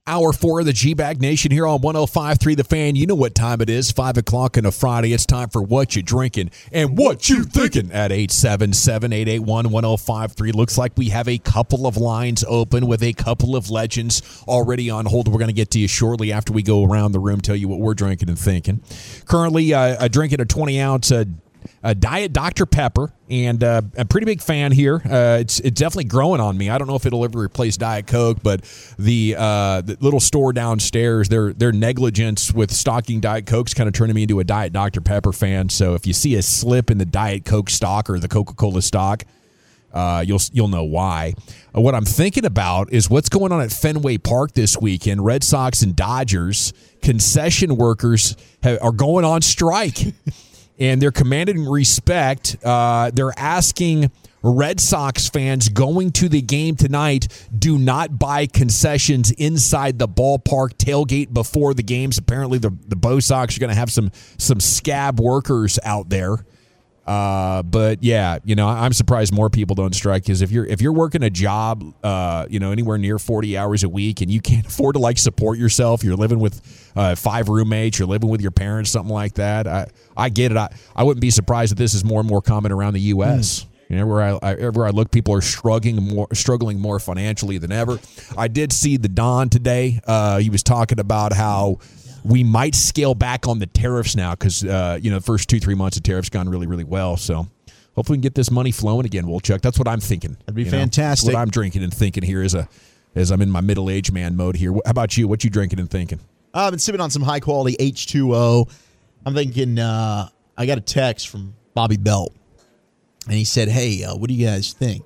Hour 4 of the G-Bag Nation here on 105.3 The Fan. You know what time it is, 5 o'clock on a Friday. It's time for What You Drinking and What You Thinking at 877-881-1053. Looks like we have a couple of lines open with a couple of legends already on hold. We're going to get to you shortly after we go around the room, tell you what we're drinking and thinking. Currently drinking a 20-ounce Diet Dr. Pepper, and a pretty big fan here. It's definitely growing on me. I don't know if it'll ever replace Diet Coke, but the little store downstairs, their negligence with stocking Diet Coke's kind of turning me into a Diet Dr. Pepper fan. So if you see a slip in the Diet Coke stock or the Coca-Cola stock, you'll know why. What I'm thinking about is what's going on at Fenway Park this weekend. Red Sox and Dodgers concession workers are going on strike. And they're commanding respect. They're asking Red Sox fans going to the game tonight, do not buy concessions inside the ballpark tailgate before the games. Apparently, the Bo Sox are going to have some scab workers out there. But yeah, I'm surprised more people don't strike, because if you're working a job, anywhere near 40 hours a week and you can't afford to support yourself, you're living with 5 roommates, you're living with your parents, something like that. I get it. I wouldn't be surprised if this is more and more common around the U.S. Everywhere I look, people are struggling more financially than ever. I did see the Don today. He was talking about how we might scale back on the tariffs now because, the first 2-3 months of tariffs gone really, really well. So hopefully we can get this money flowing again, Wolchuk. That's what I'm thinking. That'd be fantastic. That's what I'm drinking and thinking here as I'm in my middle-aged man mode here. How about you? What you drinking and thinking? I've been sipping on some high-quality H2O. I'm thinking I got a text from Bobby Belt, and he said, hey, what do you guys think?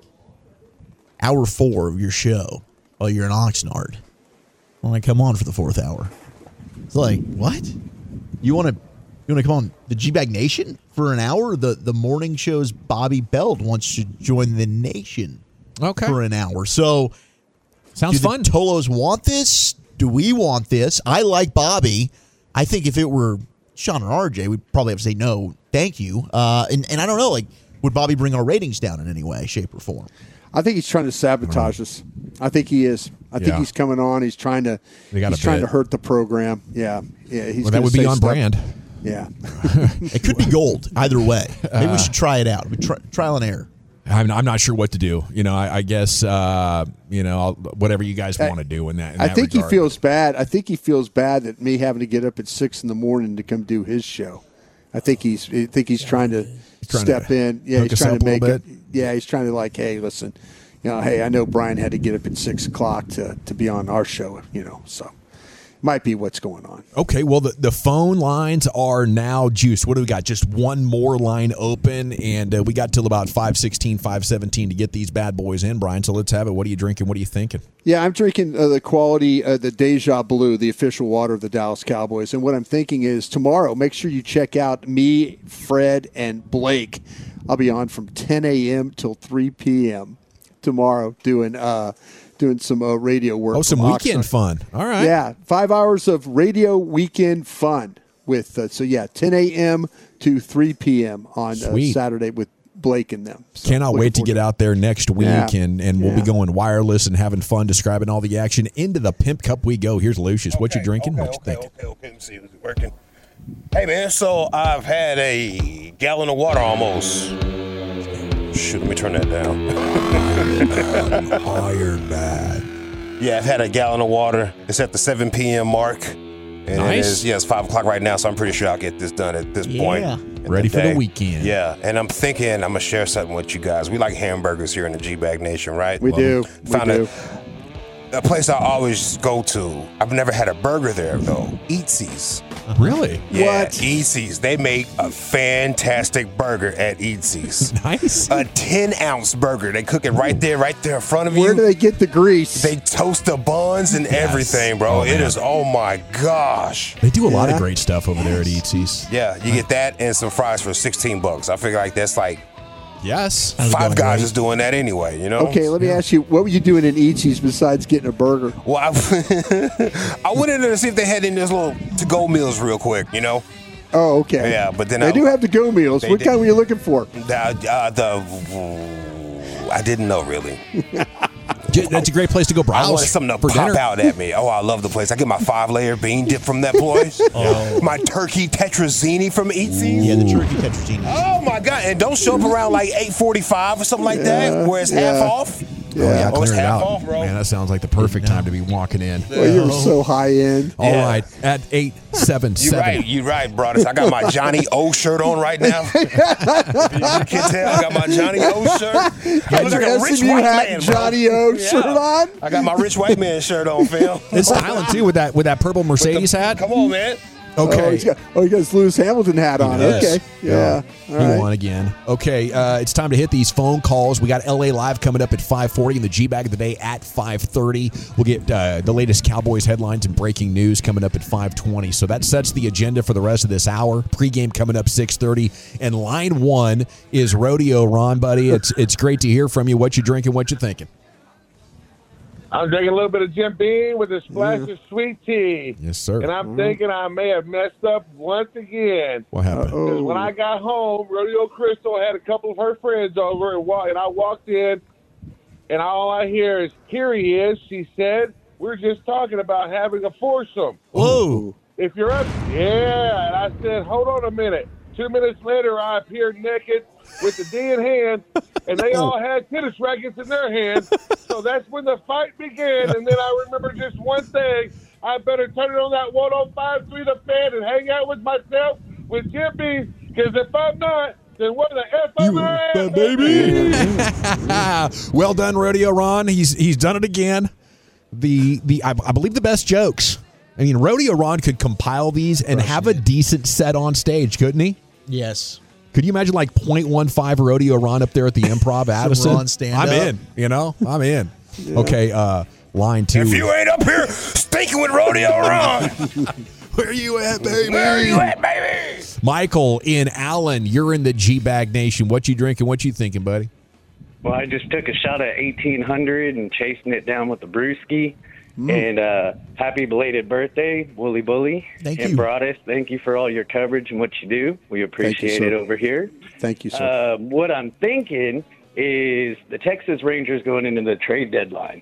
Hour 4 of your show. Oh, you're in Oxnard. I want to come on for the 4th hour. It's like, what? You want to come on the G-Bag Nation for an hour? The morning show's Bobby Belt wants to join the nation for an hour. So, sounds fun. Do the Tolos want this? Do we want this? I like Bobby. I think if it were Sean or RJ, we'd probably have to say no, thank you. And I don't know, would Bobby bring our ratings down in any way, shape, or form? I think he's trying to sabotage us. I think he is. I think he's coming on. He's trying to hurt the program. Yeah. That would be on brand. Yeah. It could be gold either way. Maybe we should try it out. Trial and error. I'm not sure what to do. I guess whatever you guys want to do in that. I think he feels bad. I think he feels bad that me having to get up at 6 a.m. to come do his show. I think he's trying to step in. Yeah, he's trying to make it. Yeah, he's trying to hey, listen, hey, I know Brian had to get up at 6 o'clock to be on our show. So. Might be what's going on. Okay, well, the phone lines are now juiced. What do we got? Just one more line open, and we got till about 5:16, 5:17 to get these bad boys in, Brian. So let's have it. What are you drinking? What are you thinking? Yeah, I'm drinking the quality, the Deja Blue, the official water of the Dallas Cowboys. And what I'm thinking is tomorrow, make sure you check out me, Fred, and Blake. I'll be on from 10 a.m. till 3 p.m. tomorrow doing some radio work. Oh, some weekend fun. All right. Yeah, 5 hours of radio weekend fun with 10 a.m. to 3 p.m. on Saturday with Blake and them. So cannot wait to get out there next week, and we'll be going wireless and having fun, describing all the action. Into the Pimp Cup we go. Here's Lucius. What you drinking? What you thinking? Okay. Let me see if it's working. Hey, man, so I've had a gallon of water almost. Shoot, let me turn that down. Hired bad. Yeah, I've had a gallon of water. It's at the 7 p.m. mark. And nice. It's 5 o'clock right now, so I'm pretty sure I'll get this done at this point. Ready for the weekend. Yeah, and I'm thinking I'm going to share something with you guys. We like hamburgers here in the G-Bag Nation, right? We do. A place I always go to. I've never had a burger there, though. Eatsy's. Really? Yeah, what? Eatsy's. They make a fantastic burger at Eatsy's. Nice. A 10-ounce burger. They cook it right there in front of you. Where do they get the grease? They toast the buns and everything, bro. It is, oh my gosh. They do a lot of great stuff over there at Eatsy's. Yeah, you get that and some fries for $16. I figure that's yes. Five Guys is doing that anyway, Okay, let me ask you, what were you doing in Eatsy's besides getting a burger? Well, I went in there to see if they had any of those little to-go meals real quick, Oh, okay. Yeah, but then they do have to-go meals. What kind were you looking for? I didn't know, really. That's a great place to go browse. I want something to for pop dinner. out at me. Oh, I love the place. I get my 5-layer bean dip from that place. My turkey tetrazzini from Eatzi's. Yeah, the turkey tetrazzini. Oh my God! And don't show up around like 8:45 or something like that, where it's half off. Yeah, Oh, it's clear it half out. off, bro. Man, that sounds like the perfect time to be walking in. Well, you're so high end. All right, at 877. You're right, brothers. I got my Johnny O shirt on right now. You can tell I got my Johnny O shirt. I look like a rich SMU white hat, man, bro. Johnny O shirt on. I got my rich white man shirt on, Phil. It's styling too with that purple Mercedes hat. Come on, man. Okay. He got his Lewis Hamilton hat on. Yes. Okay. Yeah. All He right. won again. Okay, it's time to hit these phone calls. We got LA Live coming up at 5:40 and the G-Bag of the Day at 5:30. We'll get the latest Cowboys headlines and breaking news coming up at 5:20. So that sets the agenda for the rest of this hour. Pre-game coming up 6:30. And line one is Rodeo Ron, buddy. It's great to hear from you. What you drinking, what you thinking? I'm drinking a little bit of Jim Beam with a splash of sweet tea. Yes, sir. And I'm thinking I may have messed up once again. What happened? Because when I got home, Rodeo Crystal had a couple of her friends over, and I walked in, and all I hear is, "Here he is," she said. "We're just talking about having a foursome. Whoa. If you're up," yeah. And I said, "Hold on a minute." 2 minutes later, I appeared naked with the D in hand, and they all had tennis rackets in their hands. So that's when the fight began. And then I remember just one thing. I better turn it on that 105.3 The Fan and hang out with myself with Jim Beam, because if I'm not, then what the F am I, baby? Well done, Rodeo Ron. He's done it again. I believe the best jokes. I mean, Rodeo Ron could compile these and have a decent set on stage, couldn't he? Yes. Could you imagine like 0.15 Rodeo Ron up there at the Improv Addison? Ron stand I'm up. in. I'm in. Yeah. Okay, line two. If you ain't up here stinking with Rodeo Ron, where you at, baby? Where are you at, baby? Michael in Allen, you're in the G-Bag Nation. What you drinking? What you thinking, buddy? Well, I just took a shot at 1800 and chasing it down with the brewski. And happy belated birthday, Wooly Bully. Thank and you. Broadus, thank you for all your coverage and what you do. We appreciate it over here. Thank you, sir. What I'm thinking is the Texas Rangers going into the trade deadline.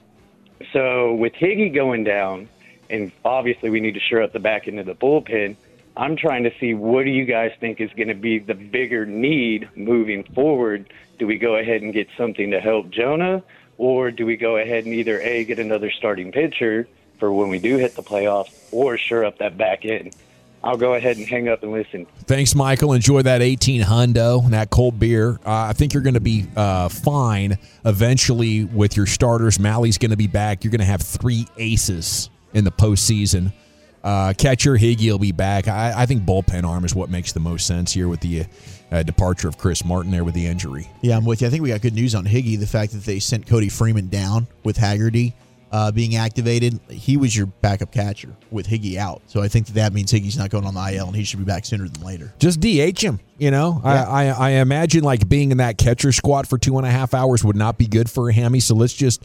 So with Higgy going down, and obviously we need to shore up the back end of the bullpen, I'm trying to see what do you guys think is going to be the bigger need moving forward. Do we go ahead and get something to help Jonah? Or do we go ahead and either A, get another starting pitcher for when we do hit the playoffs, or shore up that back end? I'll go ahead and hang up and listen. Thanks, Michael. Enjoy that 18 hundo and that cold beer. I think you're going to be fine eventually with your starters. Mally's going to be back. You're going to have 3 aces in the postseason. Catcher Higgy will be back. I think bullpen arm is what makes the most sense here with the departure of Chris Martin there with the injury. Yeah, I'm with you. I think we got good news on Higgy. The fact that they sent Cody Freeman down with Haggerty being activated. He was your backup catcher with Higgy out. So I think that means Higgy's not going on the IL, and he should be back sooner than later. Just DH him, Yeah. I imagine like being in that catcher squat for 2.5 hours would not be good for a hammy. So let's just,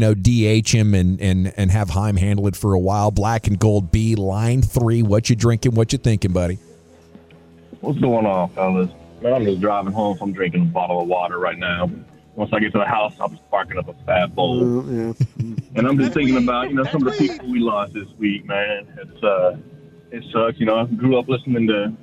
DH him and have Heim handle it for a while. Black and Gold B, line 3. What you drinking? What you thinking, buddy? What's going on, fellas? Man, I'm just driving home. I'm drinking a bottle of water right now. Once I get to the house, I'm sparking up a fat bowl. And I'm just thinking about, some of the people we lost this week, man. It sucks. I grew up listening to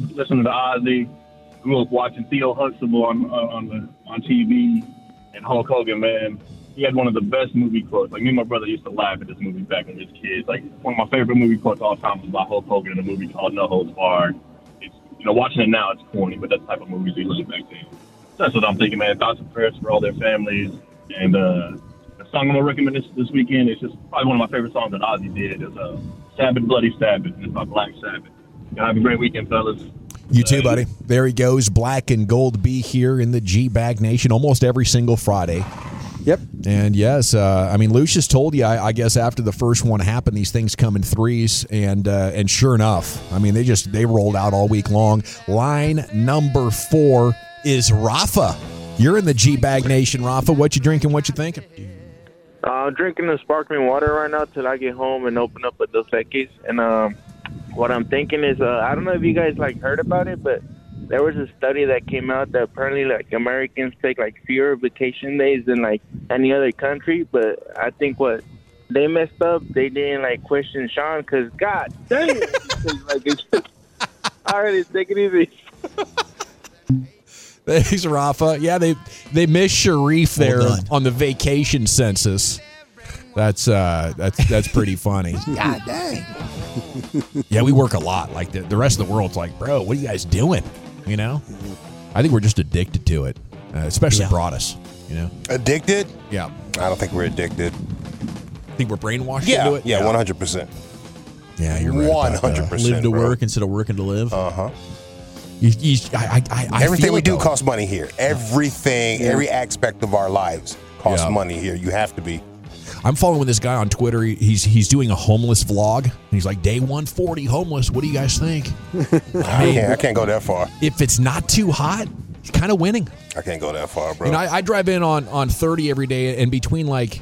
Ozzy. Grew up watching Theo Huxtable on TV, and Hulk Hogan, man. He had one of the best movie quotes. Like, me and my brother used to laugh at this movie back when we was kids. Like, one of my favorite movie quotes of all time was about Hulk Hogan in a movie called No Holds Barred. It's, watching it now, it's corny, but that's the type of movies we loved back then. That's what I'm thinking, man. Thoughts and prayers for all their families. And the song I'm going to recommend this weekend is just probably one of my favorite songs that Ozzy did. It's Sabbath, Bloody Sabbath. And it's by Black Sabbath. Have a great weekend, fellas. You too, buddy. There he goes. Black and Gold B here in the G-Bag Nation almost every single Friday. Yep. And yes, Lucius told you, I guess after the first one happened, these things come in threes, and sure enough, they rolled out all week long. Line number 4 is Rafa. You're in the G-Bag Nation, Rafa. What you drinking? What you thinking? I'm drinking the sparkling water right now till I get home and open up a Dos Equis. And what I'm thinking is, I don't know if you guys heard about it, but there was a study that came out that apparently like Americans take like fewer vacation days than like any other country, but I think what they messed up, they didn't like question Sean because God dang it, like it's just already take it easy. Thanks, Rafa. Yeah, they missed Sharif there on the vacation census. That's pretty funny. God dang. Yeah, we work a lot. Like the rest of the world's like, bro, what are you guys doing? You know, I think we're just addicted to it, especially Broadus. You know, addicted? Yeah, I don't think we're addicted. Think we're brainwashed into it? Yeah, 100%. Yeah, you're right. 100%. Live to work instead of working to live. Uh-huh. Everything we do costs money here. Everything, every aspect of our lives costs money here. You have to be. I'm following this guy on Twitter. He's doing a homeless vlog. And he's like, day 140 homeless. What do you guys think? I can't go that far. If it's not too hot, he's kind of winning. I can't go that far, bro. You know, I drive in on 30 every day, and between like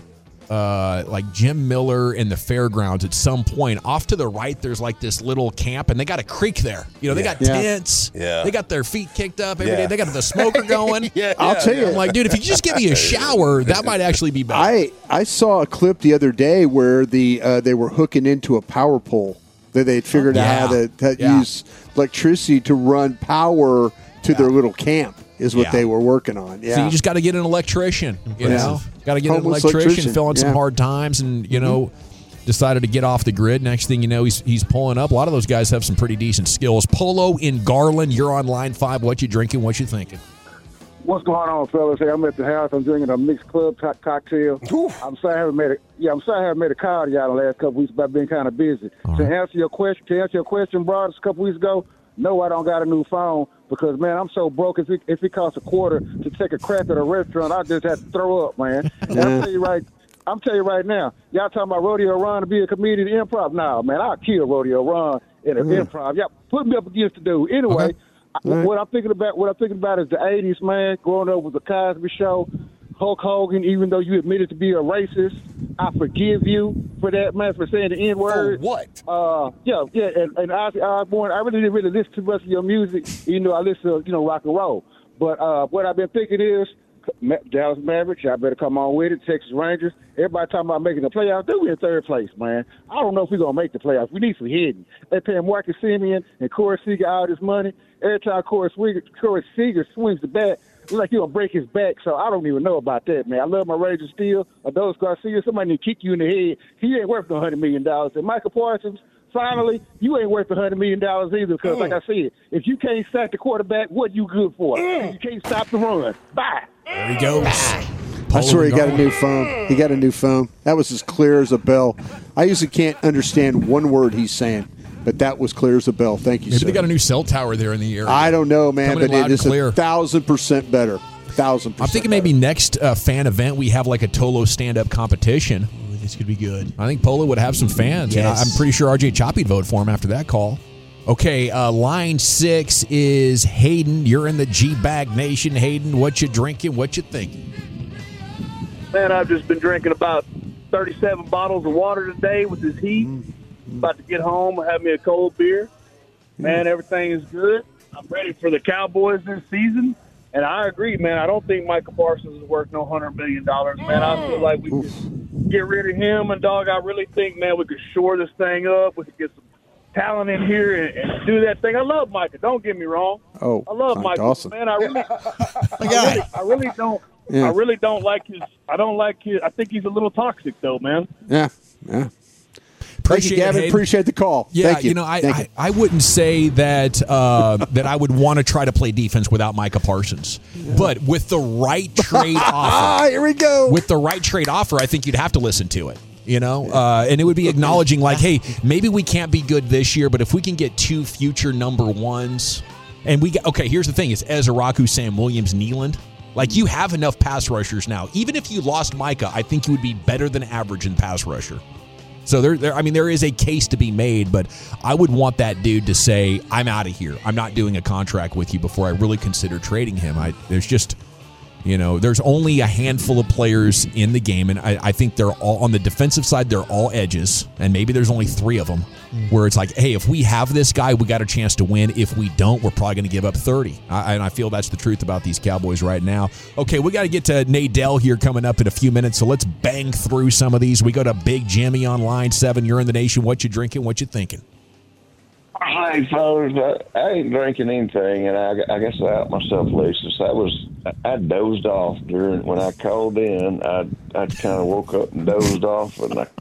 Jim Miller and the fairgrounds, at some point off to the right, there's like this little camp, and they got a creek there. You know, they got tents. Yeah. They got their feet kicked up every day. They got the smoker going. I'll tell you. I'm like, dude, if you just give me a shower, that might actually be better. I saw a clip the other day where they were hooking into a power pole that they'd figured out how to use electricity to run power to their little camp. Is what they were working on. Yeah. So you just got to get an electrician, you know? Got to get an electrician, fill in some hard times, and, you know, decided to get off the grid. Next thing you know, he's pulling up. A lot of those guys have some pretty decent skills. Polo in Garland, you're on line 5. What you drinking? What you thinking? What's going on, fellas? Hey, I'm at the house. I'm drinking a mixed club cocktail. I'm sorry I haven't made a call to y'all the last couple of weeks, but I've been kind of busy. To answer your question, bro, a couple weeks ago, no, I don't got a new phone because, man, I'm so broke. If it costs $0.25 to take a crap at a restaurant, I just had to throw up, man. And I'm telling you right now, y'all talking about Rodeo Ron to be a comedian in improv? Nah, man, I'll kill Rodeo Ron in an improv. Y'all put me up against the dude. Anyway, what I'm thinking about is the 80s, man, growing up with the Cosby Show, Hulk Hogan, even though you admitted to be a racist, I forgive you for that, man, for saying the N-word. For what? And Ozzy Osbourne, I really didn't really listen to much of your music, even though I listen to, rock and roll. But what I've been thinking is, Dallas Mavericks, y'all better come on with it. Texas Rangers, everybody talking about making the playoffs. They'll be in third place, man. I don't know if we're going to make the playoffs. We need some hitting. They paying Marcus Semien and Corey Seager all this money. Every time Corey Seager swings the bat, it's like he'll break his back, so I don't even know about that, man. I love my Rangers still. Adolis Garcia, somebody need to kick you in the head. He ain't worth $100 million. And Michael Parsons, finally, you ain't worth $100 million either because, like I said, if you can't sack the quarterback, what you good for? You can't stop the run. Bye. There he goes. I swear he got a new phone. He got a new phone. That was as clear as a bell. I usually can't understand one word he's saying, but that was clear as a bell. Thank you, Maybe sir. they got a new cell tower there in the area. I don't know, man, Coming but it is clear. 1,000% better. 1,000%. I'm thinking maybe next fan event we have like a Tolo stand-up competition. Ooh, this could be good. I think Polo would have some fans. Yes. And I'm pretty sure RJ Choppy'd vote for him after that call. Okay, line 6 is Hayden. You're in the G-Bag Nation. Hayden, what you drinking? What you thinking? Man, I've just been drinking about 37 bottles of water today with this heat. About to get home and have me a cold beer. Man, everything is good. I'm ready for the Cowboys this season. And I agree, man. I don't think Michael Parsons is worth no $100 million, man. I feel like we could get rid of him. And, dog, I really think, man, we could shore this thing up. We could get some talent in here and do that thing. I love Micah. Don't get me wrong. Oh, I love Micah. Awesome. Man, I really don't. Yeah. I really don't like his. I don't like his. I think he's a little toxic, though, man. Yeah. Thank you, Gavin. Appreciate the call. Yeah, Thank you. I wouldn't say that that I would want to try to play defense without Micah Parsons. Yeah. But with the right trade offer, here we go. With the right trade offer, I think you'd have to listen to it. And it would be acknowledging like, hey, maybe we can't be good this year, but if we can get 2 future number ones, and here's the thing: it's Ezra Raku, Sam Williams, Nealand. Like, you have enough pass rushers now. Even if you lost Micah, I think you would be better than average in pass rusher. So there is a case to be made, but I would want that dude to say, I'm out of here. I'm not doing a contract with you before I really consider trading him. You know, there's only a handful of players in the game, and I think they're all on the defensive side. They're all edges, and maybe there's only 3 of them where it's like, hey, if we have this guy, we got a chance to win. If we don't, we're probably going to give up 30. And I feel that's the truth about these Cowboys right now. Okay, we got to get to Nadell here coming up in a few minutes, so let's bang through some of these. We go to Big Jimmy on line 7. You're in the nation. What you drinking? What you thinking? Hey, fellas, I ain't drinking anything, and I guess I out myself, Lisa. I dozed off when I called in. I kind of woke up and dozed off, and I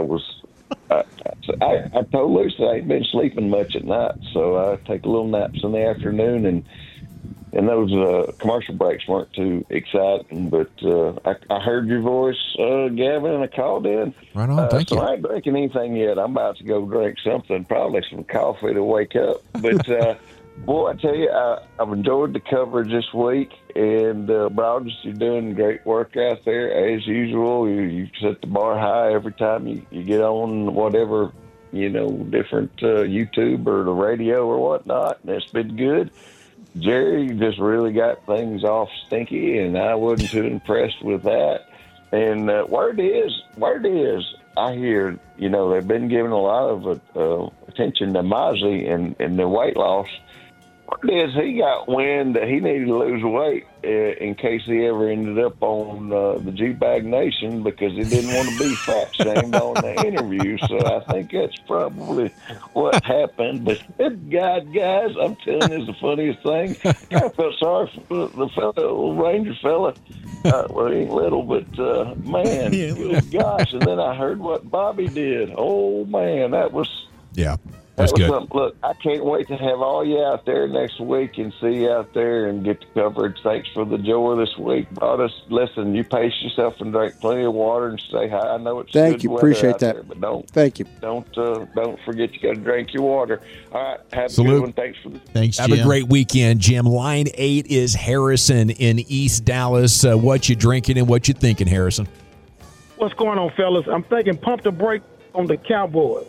told Lisa I ain't been sleeping much at night, so I take little naps in the afternoon, and those commercial breaks weren't too exciting, but I heard your voice, Gavin, and I called in. Right on, thank you. I ain't drinking anything yet. I'm about to go drink something, probably some coffee to wake up. But, boy, I tell you, I've enjoyed the coverage this week, and Broadus, you're doing great work out there, as usual. You set the bar high every time you get on whatever, different YouTube or the radio or whatnot, and it's been good. Jerry just really got things off stinky, and I wasn't too impressed with that. And word is, I hear, they've been giving a lot of attention to Mozzie and the weight loss. Word is he got wind that he needed to lose weight in case he ever ended up on the G-Bag Nation because he didn't want to be fat shamed on the interview. So I think that's probably what happened. But God, guys, I'm telling you, it's the funniest thing. I felt sorry for the fellow, Ranger fella. Well, he ain't little, but man, good gosh. And then I heard what Bobby did. Oh, man, that was... Yeah. That's good. Look, I can't wait to have all you out there next week and see you out there and get the coverage. Thanks for the joy this week. Broadus, listen, you pace yourself and drink plenty of water and stay high. I know it's Thank you. Appreciate that. There, but don't. Thank you. Don't forget you got to drink your water. All right, have Salute. a good one. Thanks for Thanks, Have Jim. a great weekend, Jim. Line 8 is Harrison in East Dallas. What you drinking and what you thinking, Harrison? What's going on, fellas? I'm thinking pump the brake on the Cowboys.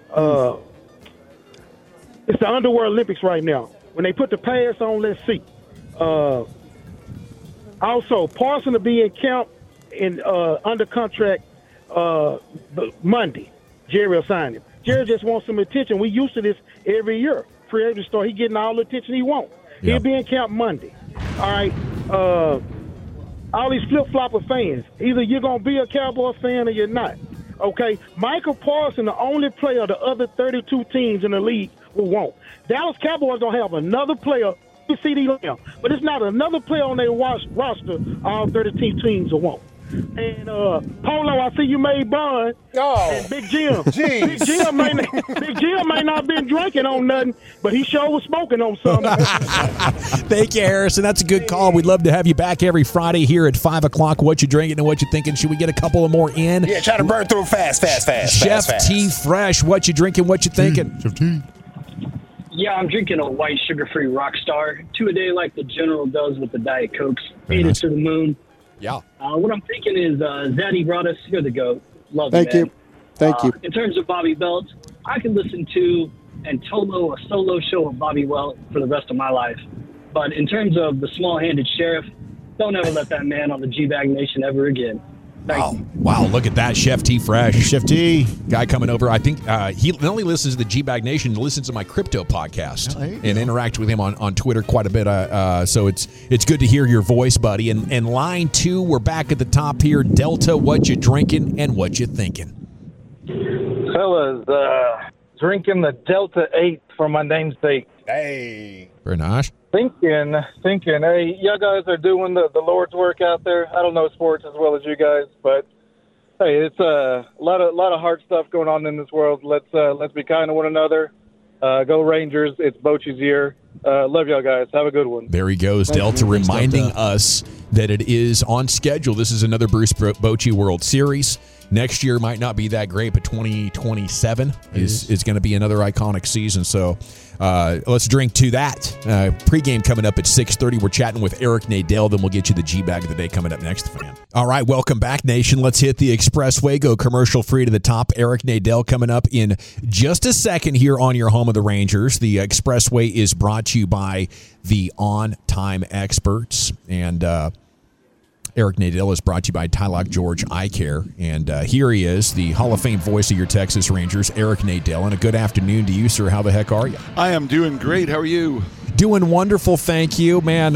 It's the Underworld Olympics right now. When they put the pads on, let's see. Also, Parson will be in camp under contract Monday. Jerry will sign him. Jerry just wants some attention. We used to this every year. Free agent store, he getting all the attention he wants. Yeah. He'll be in camp Monday. All right. All these flip-flopper fans, either you're going to be a Cowboy fan or you're not. Okay? Michael Parson, the only player of the other 32 teams in the league who won't. Dallas Cowboys going to have another player, CD Lamb, but it's not another player on their roster all 32 teams who won't. And Polo, I see you made Bun. Oh, and Big Jim. Big Jim may not have been drinking on nothing, but he sure was smoking on something. Thank you, Harrison. That's a good call. We'd love to have you back every Friday here at 5 o'clock. What you drinking and what you thinking? Should we get a couple of more in? Yeah, try to burn through fast. Chef T Fresh, what you drinking? What you thinking? Chef T. Yeah, I'm drinking a white sugar-free Rockstar. 2 a day like the General does with the Diet Cokes. Made it to the moon. Yeah. What I'm thinking is Zaddy Broadus, you're the GOAT. Love Thank you, you. man. Thank you. In terms of Bobby Belt, I can listen to and Tolo a solo show of Bobby Belt for the rest of my life. But in terms of the small-handed sheriff, don't ever let that man on the G-Bag Nation ever again. Wow, look at that, Chef T Fresh. Chef T. Guy coming over. I think he not only listens to the G-Bag Nation, he listens to my crypto podcast and interact with him on Twitter quite a bit. So it's good to hear your voice, buddy. And line 2, we're back at the top here. Delta, what you drinking and what you thinking? Fellas, drinking the Delta 8 for my namesake. Hey. Very nice. Thinking, hey, you guys are doing the Lord's work out there. I don't know sports as well as you guys, but hey, it's a lot of hard stuff going on in this world. Let's be kind to one another. Go Rangers! It's Bochy's year. Love y'all guys. Have a good one. There he goes, Delta, reminding us that it is on schedule. This is another Bruce Bochy World Series. Next year might not be that great, but 2027 is going to be another iconic season. So let's drink to that. Pregame coming up at 6:30. We're chatting with Eric Nadell. Then we'll get you the G-Bag of the day coming up next, fan. All right, welcome back, Nation. Let's hit the expressway. Go commercial free to the top. Eric Nadell coming up in just a second here on your home of the Rangers. The expressway is brought to you by the On Time Experts. And Eric Nadel is brought to you by Tylock George Eye Care. And here he is, the Hall of Fame voice of your Texas Rangers, Eric Nadel. And a good afternoon to you, sir. How the heck are you? I am doing great. How are you? Doing wonderful, thank you. Man,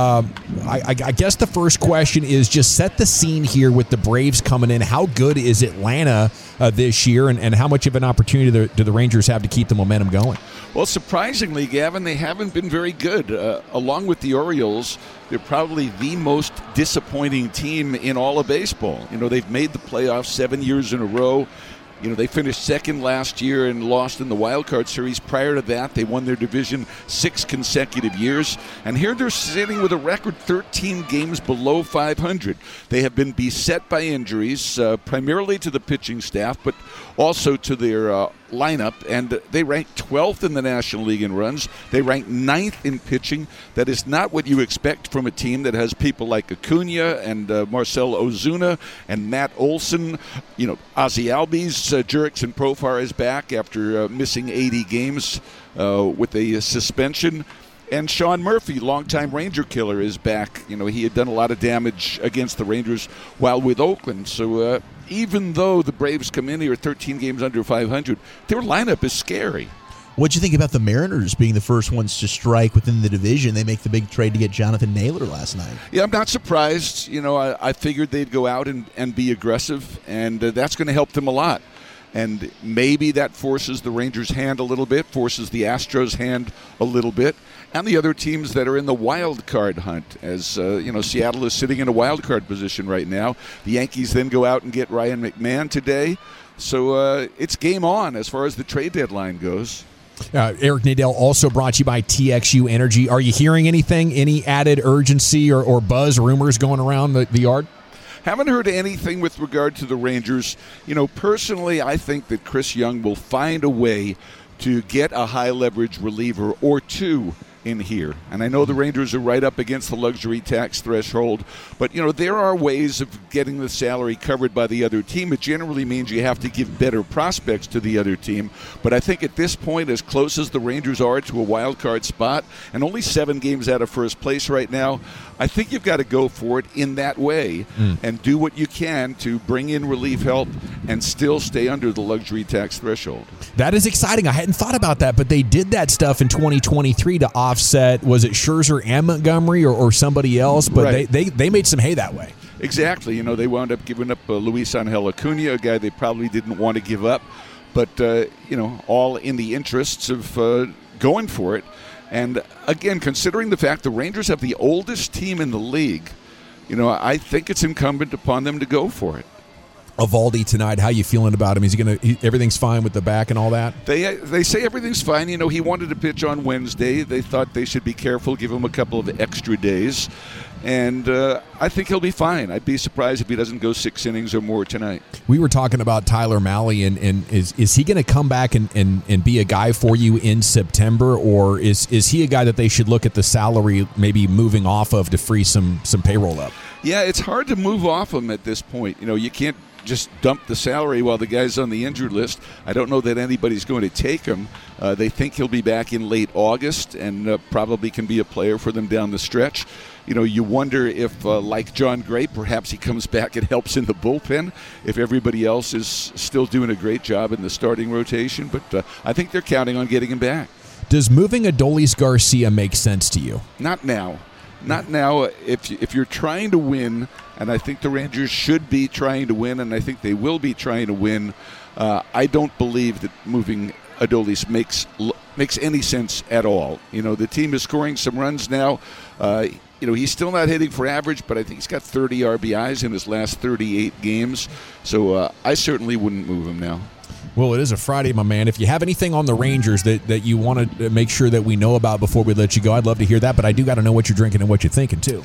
I guess the first question is just set the scene here with the Braves coming in. How good is Atlanta this year, and how much of an opportunity do the Rangers have to keep the momentum going? Well, surprisingly, Gavin, they haven't been very good. Along with the Orioles, they're probably the most disappointing team in all of baseball. You know, they've made the playoffs 7 years in a row. You know, they finished second last year and lost in the wild card series. Prior to that, they won their division 6 consecutive years. And here they're sitting with a record 13 games below 500. They have been beset by injuries, primarily to the pitching staff, but also to their lineup, and they rank 12th in the National League in runs. They rank 9th in pitching. That is not what you expect from a team that has people like Acuna and Marcell Ozuna and Matt Olson. You know, Ozzie Albies, Jurickson Profar is back after missing 80 games with a suspension. And Sean Murphy, longtime Ranger killer, is back. You know, he had done a lot of damage against the Rangers while with Oakland. So even though the Braves come in here 13 games under 500, their lineup is scary. What'd you think about the Mariners being the first ones to strike within the division? They make the big trade to get Jonathan Naylor last night. Yeah, I'm not surprised. You know, I figured they'd go out and be aggressive, and that's going to help them a lot. And maybe that forces the Rangers' hand a little bit, forces the Astros' hand a little bit, and the other teams that are in the wild card hunt. As you know, Seattle is sitting in a wild card position right now. The Yankees then go out and get Ryan McMahon today. So it's game on as far as the trade deadline goes. Eric Nadel also brought to you by TXU Energy. Are you hearing anything, any added urgency or buzz, rumors going around the yard? Haven't heard anything with regard to the Rangers. You know, personally, I think that Chris Young will find a way to get a high-leverage reliever or two in here. And I know the Rangers are right up against the luxury tax threshold, but, you know, there are ways of getting the salary covered by the other team. It generally means you have to give better prospects to the other team. But I think at this point, as close as the Rangers are to a wild card spot, and only 7 games out of first place right now, I think you've got to go for it in that way and do what you can to bring in relief help and still stay under the luxury tax threshold. That is exciting. I hadn't thought about that, but they did that stuff in 2023 to offset, was it Scherzer and Montgomery or somebody else? But right. they made some hay that way. Exactly. You know, they wound up giving up Luis Angel Acuna, a guy they probably didn't want to give up, but, you know, all in the interests of going for it. And, again, considering the fact the Rangers have the oldest team in the league, you know, I think it's incumbent upon them to go for it. Eovaldi tonight, how you feeling about him? Is he going to? Everything's fine with the back and all that? They say everything's fine. You know, he wanted to pitch on Wednesday. They thought they should be careful, give him a couple of extra days. And I think he'll be fine. I'd be surprised if he doesn't go 6 innings or more tonight. We were talking about Tyler Mahle, and is he going to come back and be a guy for you in September, or is he a guy that they should look at the salary maybe moving off of to free some payroll up? Yeah, it's hard to move off him at this point. You know, you can't just dump the salary while the guy's on the injured list. I don't know that anybody's going to take him. They think he'll be back in late August and probably can be a player for them down the stretch. You know, you wonder if, like John Gray, perhaps he comes back and helps in the bullpen if everybody else is still doing a great job in the starting rotation. But I think they're counting on getting him back. Does moving Adolis Garcia make sense to you? Not now. Not now. If you're trying to win, and I think the Rangers should be trying to win, and I think they will be trying to win, I don't believe that moving Adolis makes any sense at all. You know, the team is scoring some runs now. You know, he's still not hitting for average, but I think he's got 30 RBIs in his last 38 games. So I certainly wouldn't move him now. Well, it is a Friday, my man. If you have anything on the Rangers that you want to make sure that we know about before we let you go, I'd love to hear that. But I do got to know what you're drinking and what you're thinking, too.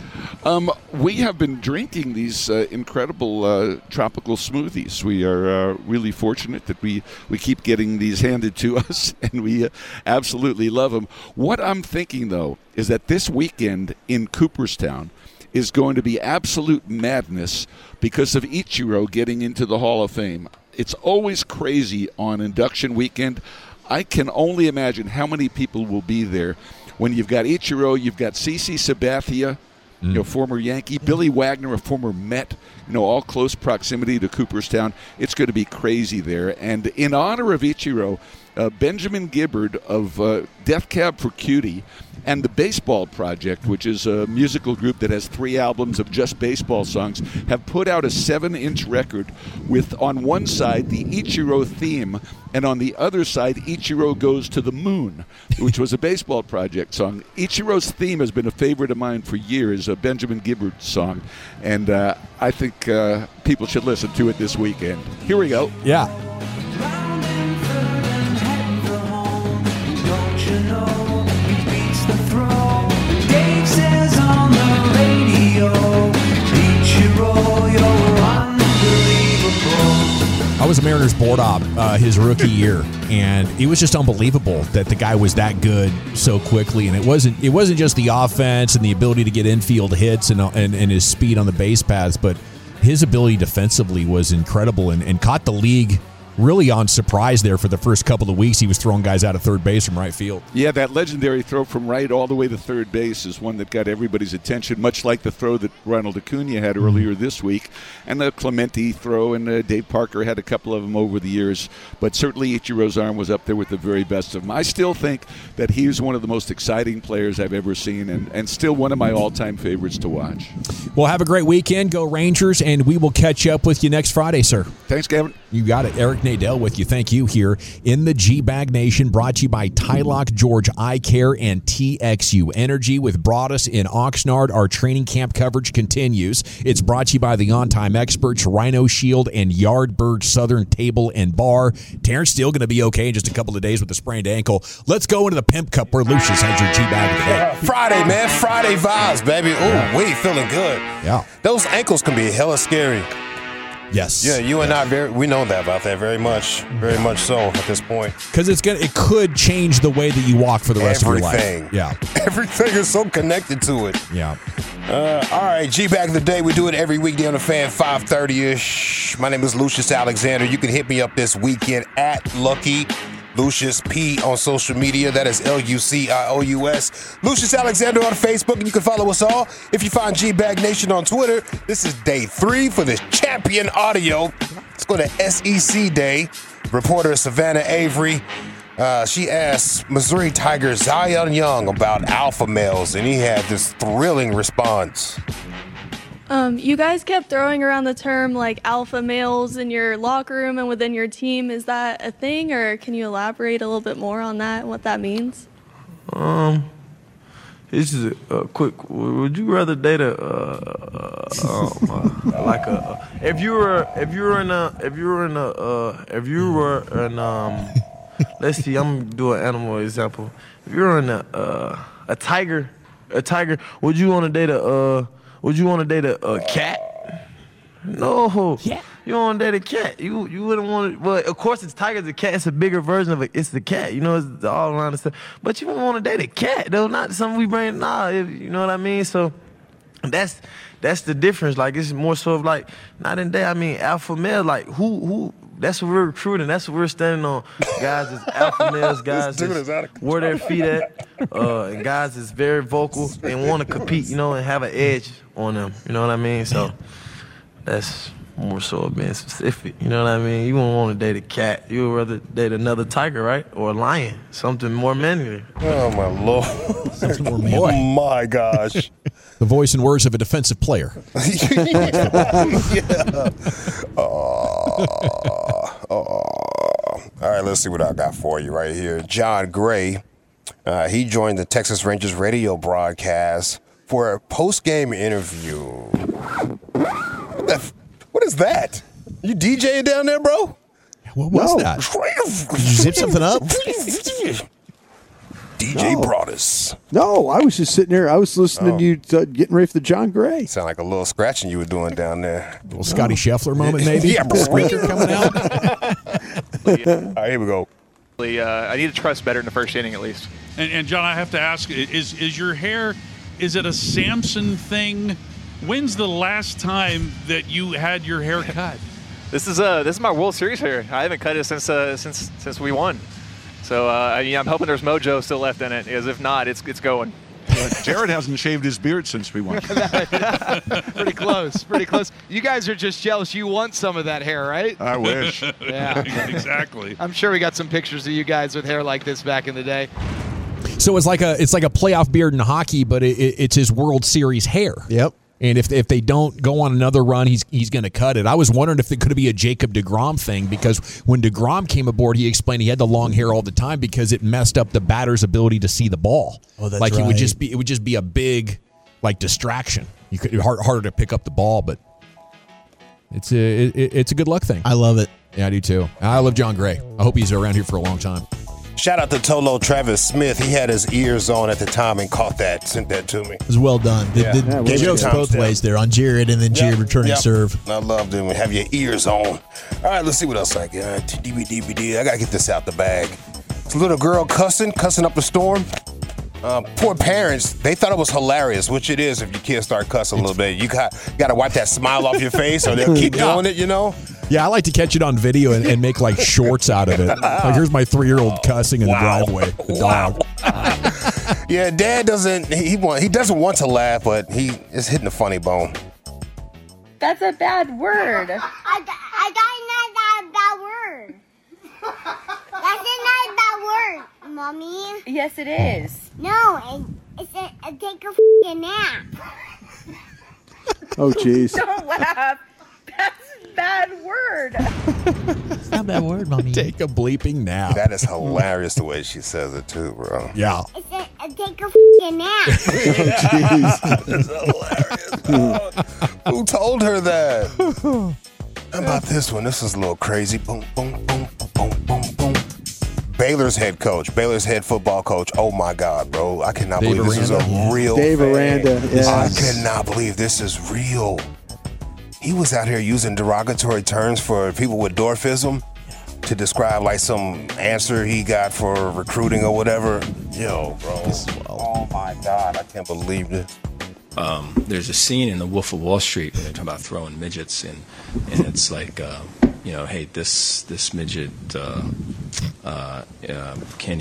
We have been drinking these incredible tropical smoothies. We are really fortunate that we keep getting these handed to us, and we absolutely love them. What I'm thinking, though, is that this weekend in Cooperstown is going to be absolute madness because of Ichiro getting into the Hall of Fame. It's always crazy on induction weekend. I can only imagine how many people will be there when you've got Ichiro, you've got CC Sabathia, former Yankee. Billy Wagner, a former Met, all close proximity to Cooperstown. It's going to be crazy there. And in honor of Ichiro, Benjamin Gibbard of Death Cab for Cutie and the Baseball Project, which is a musical group that has 3 albums of just baseball songs, have put out a 7-inch record with, on one side, the Ichiro theme, and on the other side, Ichiro Goes to the Moon, which was a Baseball Project song. Ichiro's theme has been a favorite of mine for years, a Benjamin Gibbard song, and I think people should listen to it this weekend. Here we go. Yeah. I was a Mariners board op his rookie year, and it was just unbelievable that the guy was that good so quickly. And it wasn't just the offense and the ability to get infield hits and his speed on the base paths, but his ability defensively was incredible and caught the league really on surprise there for the first couple of weeks. He was throwing guys out of third base from right field. Yeah, that legendary throw from right all the way to third base is one that got everybody's attention, much like the throw that Ronald Acuna had earlier this week, and the Clemente throw, and Dave Parker had a couple of them over the years. But certainly Ichiro's arm was up there with the very best of them. I still think that he's one of the most exciting players I've ever seen, and still one of my all-time favorites to watch. Well, have a great weekend. Go Rangers, and we will catch up with you next Friday, sir. Thanks, Gavin. You got it. Eric Nadel with you. Thank you here in the G-Bag Nation, brought to you by Tylock George Eye Care and TXU Energy with Broadus in Oxnard. Our training camp coverage continues. It's brought to you by the On-Time Experts, Rhino Shield, and Yardbird Southern Table and Bar. Terrence still going to be okay in just a couple of days with a sprained ankle. Let's go into the Pimp Cup where Lucius has your G-Bag of the day. Friday, man. Friday vibes, baby. Ooh, we feeling good. Yeah. Those ankles can be hella scary. Yes. Yeah, you and I, we know that about that very much so at this point. Because it could change the way that you walk for the rest of your life. Yeah. Everything is so connected to it. Yeah. All right, G-Bag of the Day. We do it every weekday on the Fan, 5:30-ish. My name is Lucius Alexander. You can hit me up this weekend at Lucky Lucius P on social media. That is Lucious. Lucius Alexander on Facebook, and you can follow us all. If you find G-Bag Nation on Twitter, this is day 3 for this champion audio. Let's go to SEC Day. Reporter Savannah Avery. She asked Missouri Tiger Zion Young about alpha males, and he had this thrilling response. You guys kept throwing around the term like alpha males in your locker room and within your team. Is that a thing, or can you elaborate a little bit more on that and what that means? This is a quick. Would you rather date if you were in let's see, I'm gonna do an animal example. If you were in a tiger, would you want to date a cat? No. Yeah. You don't want to date a cat. You wouldn't want it. Well, of course, it's tiger. The cat. It's a bigger version of it. It's the cat. It's all around the stuff. But you wouldn't want to date a cat, though. Not something we bring. Nah, you know what I mean? So that's the difference. Like, it's more so of like, not in day. I mean, alpha male. Like, who? That's what we're recruiting. That's what we're standing on. Guys is alpha males. Guys is where their feet at. And guys is very vocal and want to compete, and have an edge on them. You know what I mean? So that's more so of being specific. You know what I mean? You won't want to date a cat. You would rather date another tiger, right? Or a lion. Something more manly. Oh, my Lord. Something more manly. Oh, my gosh. The voice and words of a defensive player. Yeah. All right, let's see what I got for you right here. John Gray, he joined the Texas Rangers radio broadcast for a post-game interview. What is that? You DJing down there, bro? What was that? Did you zip something up? DJ Broadus. No, I was just sitting there. I was listening to you getting ready for the John Gray. Sound like a little scratching you were doing down there. A little Scotty Scheffler moment, maybe? Yeah, Squeaker coming out. All right, here we go. I need to trust better in the first inning at least. And John, I have to ask, is your hair, is it a Samson thing? When's the last time that you had your hair cut? This is my World Series hair. I haven't cut it since we won. So I'm hoping there's mojo still left in it, because if not, it's going. Jared hasn't shaved his beard since we won. Pretty close. Pretty close. You guys are just jealous. You want some of that hair, right? I wish. Yeah. Exactly. I'm sure we got some pictures of you guys with hair like this back in the day. So it's like a playoff beard in hockey, but it's his World Series hair. Yep. And if they don't go on another run, he's going to cut it. I was wondering if it could be a Jacob deGrom thing, because when deGrom came aboard, he explained he had the long hair all the time because it messed up the batter's ability to see the ball. Oh, that's like right. it would just be a big distraction. You could harder to pick up the ball, but it's a good luck thing. I love it. Yeah, I do too. I love John Gray. I hope he's around here for a long time. Shout out to Tolo Travis Smith. He had his ears on at the time and caught that, sent that to me. It was well done. The jokes both ways there on Jared and then Jared returning serve. I love them. Have your ears on. All right, let's see what else I got. DVD. I got to get this out the bag. It's a little girl cussing up a storm. Poor parents, they thought it was hilarious, which it is if your kids start cussing a little bit. You got to wipe that smile off your face or they'll keep doing it, you know? Yeah, I like to catch it on video and make like shorts out of it. Like, here's my 3-year-old cussing in the driveway. The dog. Yeah, Dad doesn't want to laugh, but he is hitting a funny bone. That's a bad word. I got not bad word. That's not a bad word, Mommy. Yes, it is. No, it's a take a f***ing nap. Oh, jeez. Don't laugh. That's a bad word. It's not a bad word, Mommy. Take a bleeping nap. That is hilarious the way she says it too, bro. Yeah. It's a take a f***ing nap. Jeez. That is hilarious. Who told her that? How about this one? This is a little crazy. Boom, boom, boom, boom, boom, boom. Baylor's head coach, Baylor's head football coach. Oh my God, bro! I cannot believe this is a real. Dave thing. Aranda. Yes. I cannot believe this is real. He was out here using derogatory terms for people with dwarfism to describe like some answer he got for recruiting or whatever. Yo, bro. Oh my God, I can't believe this. There's a scene in The Wolf of Wall Street where they're talking about throwing midgets, and it's like, hey, this midget, can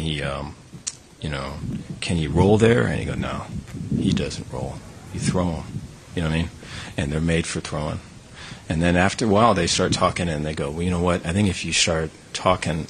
he roll there? And he go, no, he doesn't roll. You throw him. You know what I mean? And they're made for throwing. And then after a while, they start talking, and they go, well, you know what? I think if you start talking,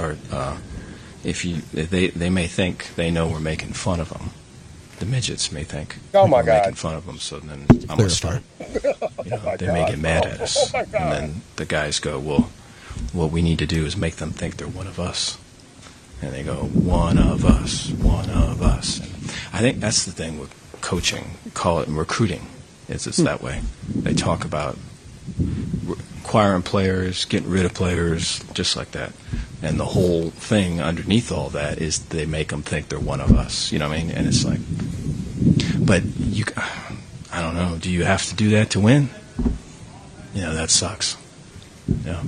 they may think they know we're making fun of them. The midgets may think oh my we're God. making fun of them, so then I'm going to start. They may get mad at us. And then the guys go, well, what we need to do is make them think they're one of us. And they go, one of us, one of us. And I think that's the thing with coaching, call it recruiting, is it's that way. They talk about acquiring players, getting rid of players, just like that. And the whole thing underneath all that is they make them think they're one of us. You know what I mean? And it's like, but I don't know. Do you have to do that to win? That sucks. Yeah.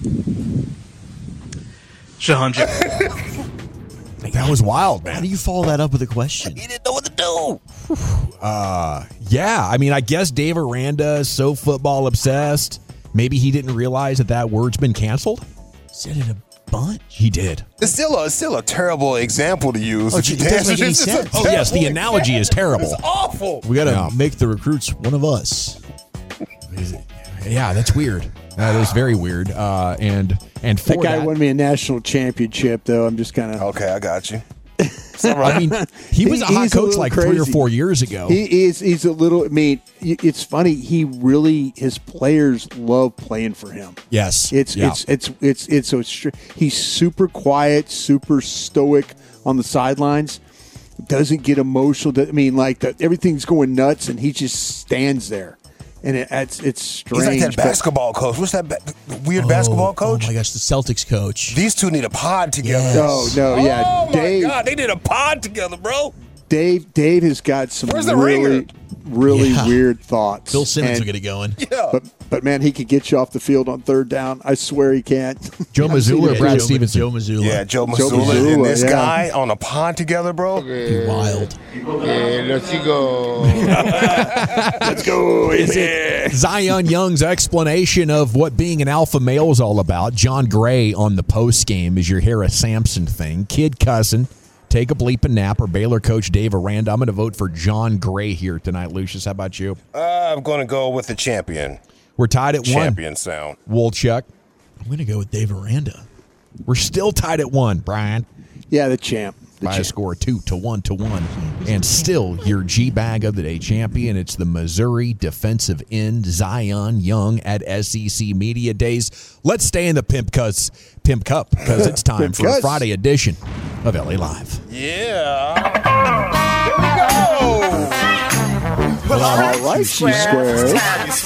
Shahan, that was wild, man. How do you follow that up with a question? He didn't know what to do. Yeah. I mean, I guess Dave Aranda is so football obsessed. Maybe he didn't realize that word's been canceled. Said it a bunch. He did. It's still a terrible example to use. It doesn't make any sense. Oh, yes, the analogy is terrible. It's awful. We got to make the recruits one of us. Yeah, that's weird. That is very weird. And for that guy won me a national championship, though. I'm just kind of okay. I got you. I mean, he was a hot coach like crazy. 3 or 4 years ago. He's a little. I mean, it's funny. His players love playing for him. Yes, it's so he's super quiet, super stoic on the sidelines. Doesn't get emotional. I mean, everything's going nuts, and he just stands there. And it's strange. He's like that basketball coach. What's that weird basketball coach? Oh, my gosh, the Celtics coach. These two need a pod together. Yes. No, yeah. Oh, Dave, my God. They did a pod together, bro. Dave has got some Where's the really ringer? weird thoughts. Bill Simmons will get it going. Yeah. But man, he could get you off the field on third down. I swear he can't. Joe Mazzulla or Brad Stevenson? Joe Mazzulla. Yeah, Joe Mazzulla and this guy on a pod together, bro. Be wild. Let's go. Let's go. Is it Zion Young's explanation of what being an alpha male is all about? John Gray on the post game is your Harris Sampson thing. Kid cussing, take a bleeping nap, or Baylor coach Dave Aranda. I'm going to vote for John Gray here tonight. Lucius, how about you? I'm going to go with the champion. We're tied at Champion sound. Wolchuk. I'm going to go with Dave Aranda. We're still tied at 1, Brian. Yeah, the champ. By a score of 2-1. And still your G-Bag of the Day champion. It's the Missouri defensive end, Zion Young, at SEC Media Days. Let's stay in the Pimp Cup because it's time for a Friday edition of LA Live. Yeah. Here we go. Well, all right, G-Squares.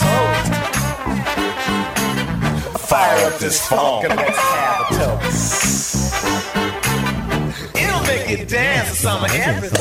Fire up this phone. Let's have a toast. It'll make you dance to some of everything.